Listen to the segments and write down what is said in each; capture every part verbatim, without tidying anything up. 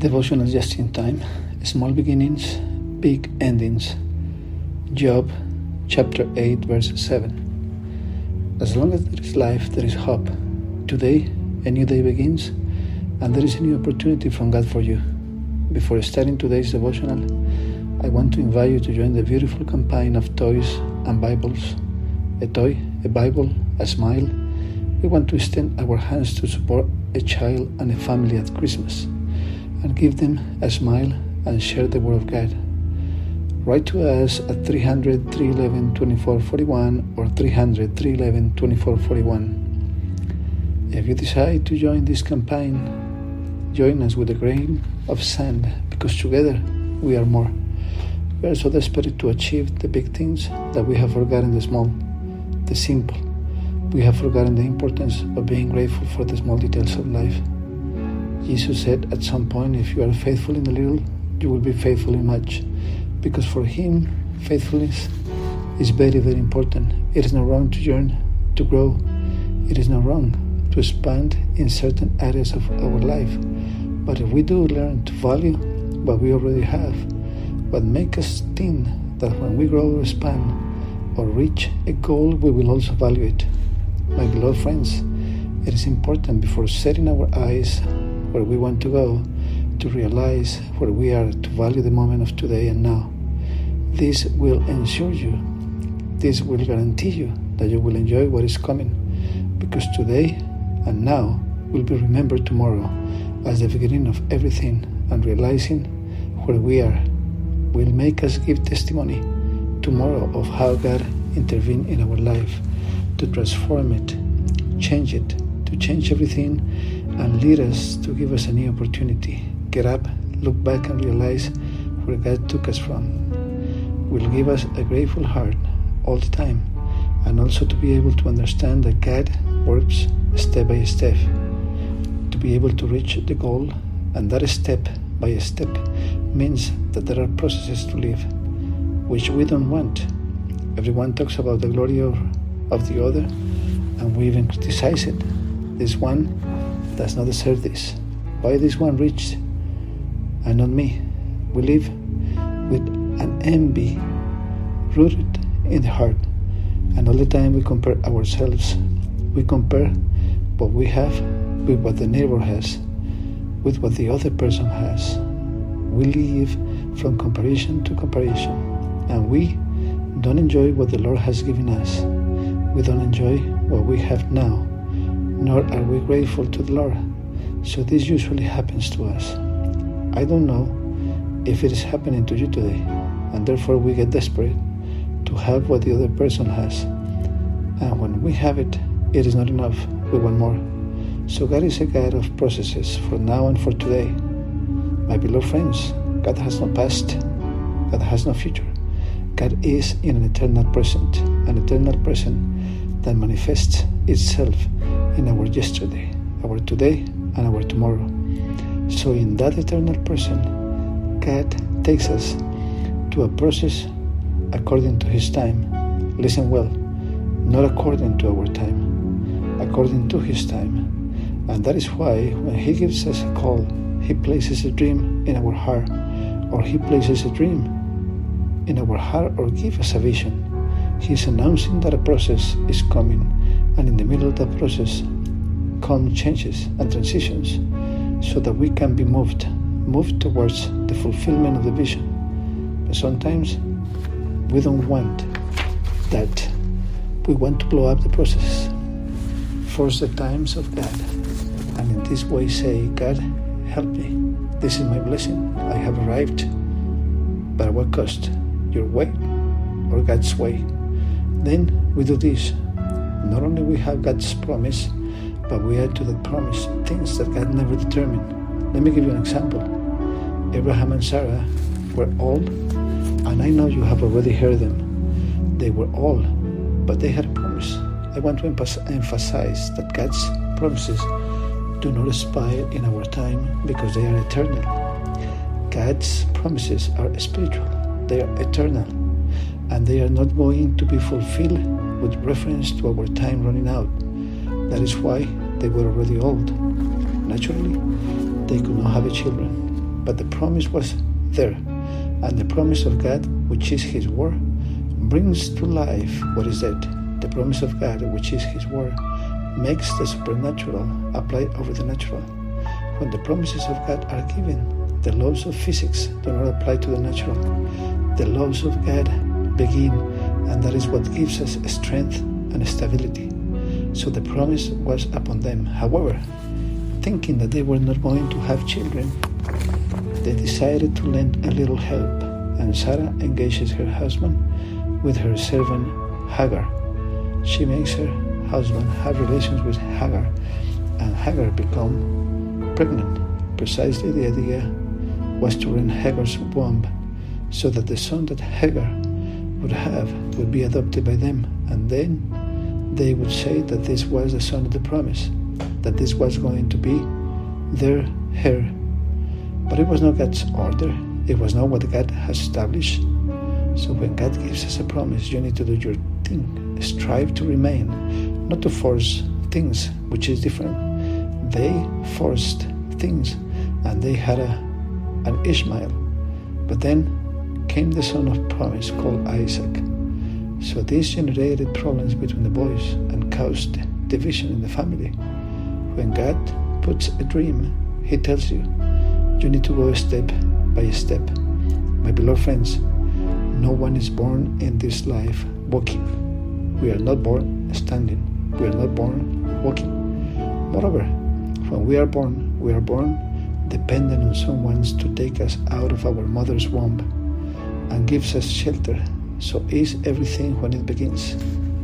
Devotional just in time. Small beginnings, big endings. Job chapter eight verse seven. As long as there is life, there is hope. Today, a new day begins, and there is a new opportunity from God for you. Before starting today's devotional, I want to invite you to join the beautiful campaign of toys and Bibles. A toy, a Bible, a smile. We want to extend our hands to support a child and a family at Christmas, and give them a smile and share the Word of God. Write to us at three hundred, three eleven, twenty-four forty-one or three hundred, three eleven, twenty-four forty-one. If you decide to join this campaign, join us with a grain of sand, because together we are more. We are so desperate to achieve the big things that we have forgotten the small, the simple. We have forgotten the importance of being grateful for the small details of life. Jesus said at some point, if you are faithful in the little, you will be faithful in much. Because for Him, faithfulness is very, very important. It is not wrong to yearn, to grow. It is not wrong to expand in certain areas of our life. But if we do learn to value what we already have, what makes us think that when we grow or expand or reach a goal, we will also value it. My beloved friends, it is important before setting our eyes where we want to go, to realize where we are, to value the moment of today and now. This will ensure you, this will guarantee you that you will enjoy what is coming, because today and now will be remembered tomorrow as the beginning of everything, and realizing where we are will make us give testimony tomorrow of how God intervened in our life to transform it, change it, to change everything, and lead us to give us a new opportunity. Get up, look back, and realize where God took us from. Will give us a grateful heart all the time, and also to be able to understand that God works step by step, to be able to reach the goal, and that step by step means that there are processes to live, which we don't want. Everyone talks about the glory of, of the other, and we even criticize it. This one does not deserve this. Why this one reached and not me? We live with an envy rooted in the heart, and all the time we compare ourselves. We compare what we have with what the neighbor has, with what the other person has. We live from comparison to comparison, and we don't enjoy what the Lord has given us. We don't enjoy what we have now, nor are we grateful to the Lord. So this usually happens to us. I don't know if it is happening to you today, and therefore we get desperate to have what the other person has. And when we have it, it is not enough. We want more. So God is a God of processes for now and for today. My beloved friends, God has no past. God has no future. God is in an eternal present, an eternal present that manifests itself in our yesterday, our today, and our tomorrow. So in that eternal present, God takes us to a process according to His time. Listen well, not according to our time, according to His time. And that is why when He gives us a call, He places a dream in our heart, or He places a dream in our heart, or gives us a vision. He is announcing that a process is coming, and in the middle of that process come changes and transitions, so that we can be moved, moved towards the fulfillment of the vision. But sometimes we don't want that. We want to blow up the process, force the times of God, and in this way say, God, help me. This is my blessing. I have arrived. But at what cost? Your way or God's way? Then we do this. Not only we have God's promise, but we add to that promise things that God never determined. Let me give you an example. Abraham and Sarah were old, and I know you have already heard them. They were old, but they had a promise. I want to emphasize that God's promises do not expire in our time, because they are eternal. God's promises are spiritual. They are eternal, and they are not going to be fulfilled with reference to our time running out. That is why they were already old. Naturally, they could not have children. but the promise was there, and the promise of God, which is His word, brings to life what is dead. The promise of God, which is His word, makes the supernatural apply over the natural. When the promises of God are given, the laws of physics do not apply to the natural. The laws of God begin, and that is what gives us strength and stability. So the promise was upon them. However, thinking that they were not going to have children, they decided to lend a little help, and Sarah engages her husband with her servant Hagar. She makes her husband have relations with Hagar, and Hagar become pregnant. Precisely the idea was to rend Hagar's womb, so that the son that Hagar would have would be adopted by them, and then they would say that this was the son of the promise, that this was going to be their heir. But it was not God's order. It was not what God has established. So when God gives us a promise, you need to do your thing. Strive to remain, not to force things, which is different. They forced things, and they had a, an Ishmael. But then came the son of promise called Isaac. So this generated problems between the boys and caused division in the family. When God puts a dream, He tells you, you need to go step by step. My beloved friends, no one is born in this life walking. We are not born standing. We are not born walking. Moreover, when we are born, we are born dependent on someone to take us out of our mother's womb and gives us shelter. So is everything when it begins.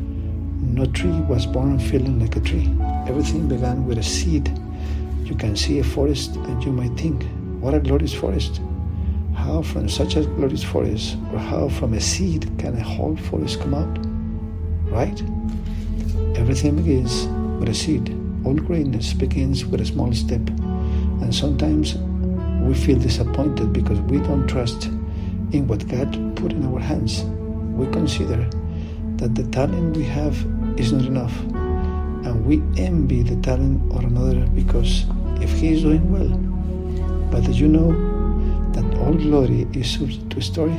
No tree was born feeling like a tree. Everything began with a seed. You can see a forest and you might think, what a glorious forest. How from such a glorious forest, or how from a seed can a whole forest come out? Right? Everything begins with a seed. All greatness begins with a small step. And sometimes we feel disappointed because we don't trust in what God put in our hands. We consider that the talent we have is not enough, and we envy the talent of another because if he is doing well. But did you know that all glory is subject to a story?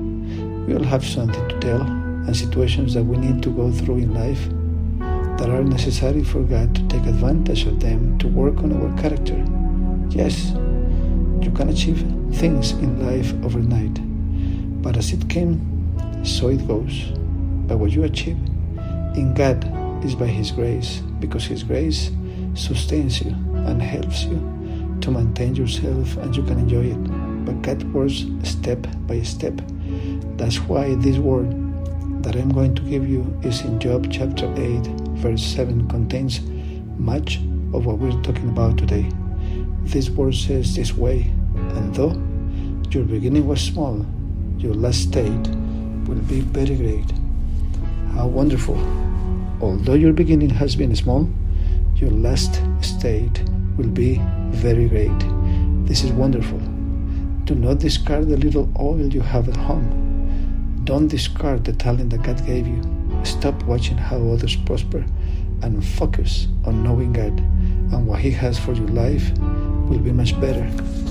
We all have something to tell and situations that we need to go through in life that are necessary for God to take advantage of them to work on our character. Yes, you can achieve things in life overnight, but as it came, so it goes. But what you achieve in God is by His grace, because His grace sustains you and helps you to maintain yourself, and you can enjoy it. But God works step by step. That's why this word that I'm going to give you is in Job chapter eight, verse seven, contains much of what we're talking about today. This word says this way, and though your beginning was small, your last state will be very great. How wonderful. Although your beginning has been small, your last state will be very great. This is wonderful. Do not discard the little oil you have at home. Don't discard the talent that God gave you. Stop watching how others prosper and focus on knowing God, and what He has for your life will be much better.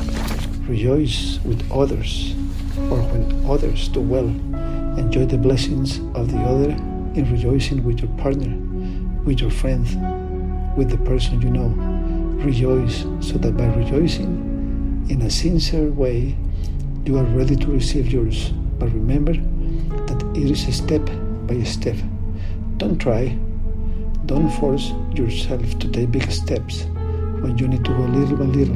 Rejoice with others, or when others do well. Enjoy the blessings of the other in rejoicing with your partner, with your friend, with the person you know. Rejoice so that by rejoicing in a sincere way, you are ready to receive yours. But remember that it is a step by step. Don't try, don't force yourself to take big steps when you need to go little by little.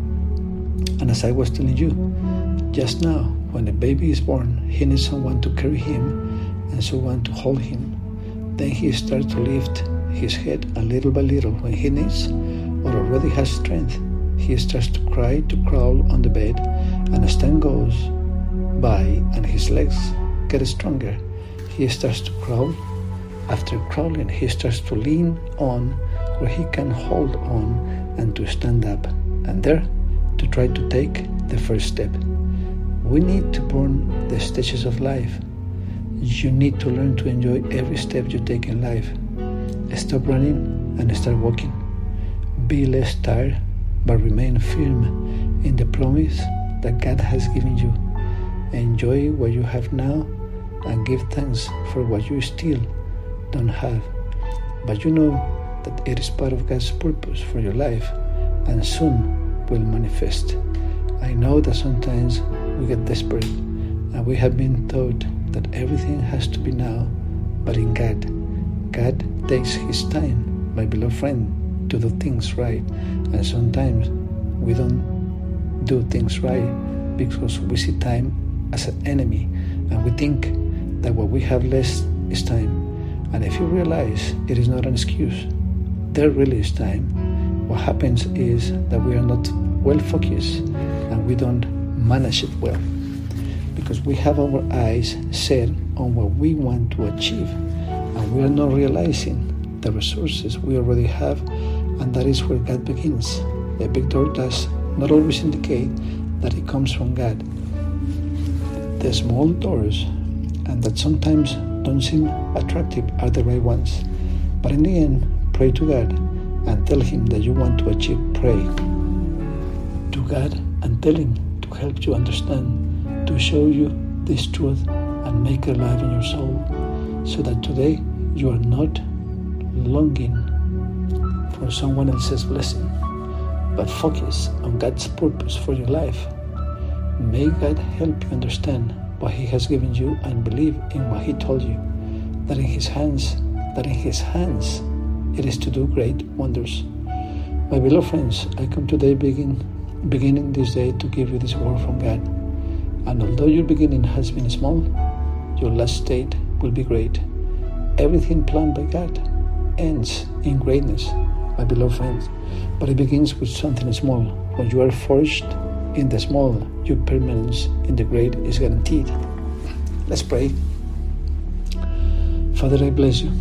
And as I was telling you just now, when a baby is born, he needs someone to carry him and someone to hold him. Then he starts to lift his head a little by little. When he needs or already has strength, he starts to cry, to crawl on the bed, and as time goes by and his legs get stronger, he starts to crawl. After crawling, he starts to lean on where he can hold on and to stand up, and there to try to take the first step. We need to burn the stages of life. You need to learn to enjoy every step you take in life. Stop running and start walking. Be less tired, but remain firm in the promise that God has given you. Enjoy what you have now and give thanks for what you still don't have. But you know that it is part of God's purpose for your life and soon will manifest. I know that sometimes we get desperate and we have been taught that everything has to be now, but in God, God takes His time, my beloved friend, to do things right. And sometimes we don't do things right because we see time as an enemy and we think that what we have less is time. And if you realize it is not an excuse, there really is time. What happens is that we are not well focused and we don't manage it well because we have our eyes set on what we want to achieve and we are not realizing the resources we already have, and that is where God begins. A big door does not always indicate that it comes from God. The small doors and that sometimes don't seem attractive are the right ones. But in the end, pray to God and tell Him that you want to achieve. Pray to God and tell Him to help you understand, to show you this truth and make it alive in your soul, so that today you are not longing for someone else's blessing, but focus on God's purpose for your life. May God help you understand what He has given you and believe in what He told you, that in His hands, that in His hands it is to do great wonders. My beloved friends, I come today begin, beginning this day to give you this word from God. And although your beginning has been small, your last state will be great. Everything planned by God ends in greatness, my beloved friends, but it begins with something small. When you are forged in the small, your permanence in the great is guaranteed. Let's pray. Father, I bless you.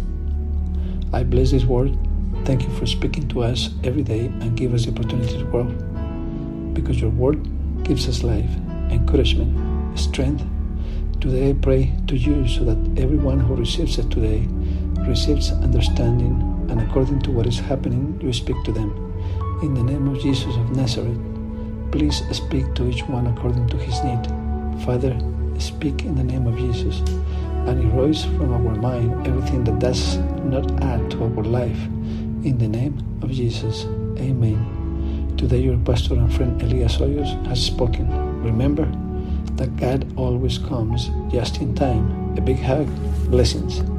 I bless this word. Thank you for speaking to us every day and give us the opportunity to grow, because your word gives us life, encouragement, strength. Today I pray to you so that everyone who receives it today receives understanding, and according to what is happening, you speak to them. In the name of Jesus of Nazareth, please speak to each one according to his need. Father, speak in the name of Jesus and erase from our mind everything that does not add to our life. In the name of Jesus, amen. Today your pastor and friend Elias Hoyos has spoken. Remember that God always comes just in time. A big hug. Blessings.